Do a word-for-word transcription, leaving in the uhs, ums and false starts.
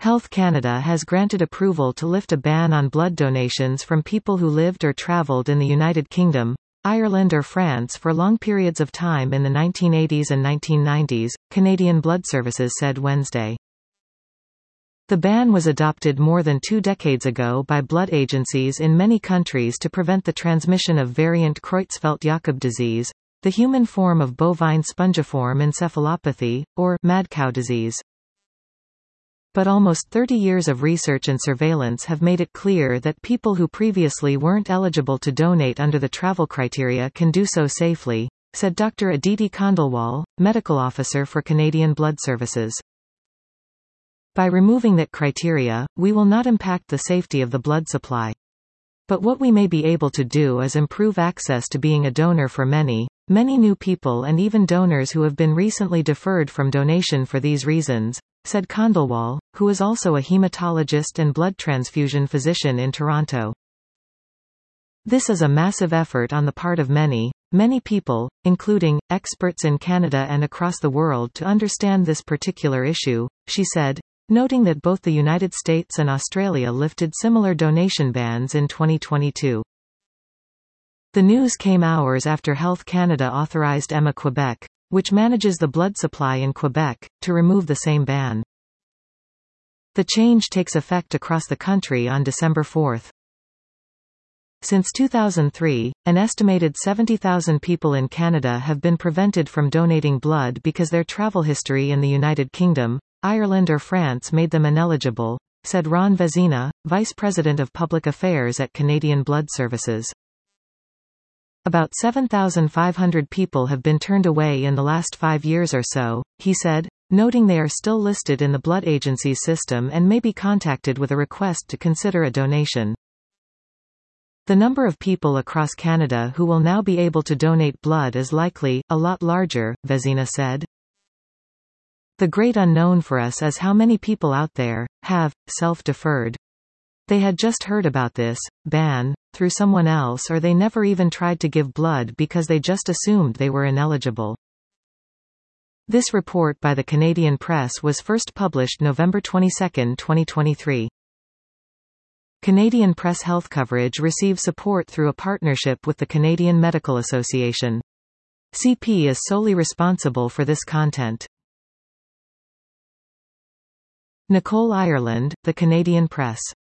Health Canada has granted approval to lift a ban on blood donations from people who lived or travelled in the United Kingdom, Ireland or France for long periods of time in the nineteen eighties and nineteen nineties, Canadian Blood Services said Wednesday. The ban was adopted more than two decades ago by blood agencies in many countries to prevent the transmission of variant Creutzfeldt-Jakob disease, the human form of bovine spongiform encephalopathy, or mad cow disease. But almost thirty years of research and surveillance have made it clear that people who previously weren't eligible to donate under the travel criteria can do so safely, said Doctor Aditi Khandelwal, medical officer for Canadian Blood Services. By removing that criteria, we will not impact the safety of the blood supply. But what we may be able to do is improve access to being a donor for many, many new people and even donors who have been recently deferred from donation for these reasons, said Khandelwal, who is also a hematologist and blood transfusion physician in Toronto. This is a massive effort on the part of many, many people, including experts in Canada and across the world to understand this particular issue, she said, noting that both the United States and Australia lifted similar donation bans in twenty twenty-two. The news came hours after Health Canada authorized E M A Quebec, which manages the blood supply in Quebec, to remove the same ban. The change takes effect across the country on December fourth. Since two thousand three, an estimated seventy thousand people in Canada have been prevented from donating blood because their travel history in the United Kingdom, Ireland or France made them ineligible, said Ron Vezina, Vice President of Public Affairs at Canadian Blood Services. About seven thousand five hundred people have been turned away in the last five years or so, he said, noting they are still listed in the blood agency's system and may be contacted with a request to consider a donation. The number of people across Canada who will now be able to donate blood is likely a lot larger, Vezina said. The great unknown for us is how many people out there have self-deferred. They had just heard about this ban through someone else, or they never even tried to give blood because they just assumed they were ineligible. This report by the Canadian Press was first published November twenty-second, twenty twenty-three. Canadian Press health coverage receives support through a partnership with the Canadian Medical Association. C P is solely responsible for this content. Nicole Ireland, The Canadian Press.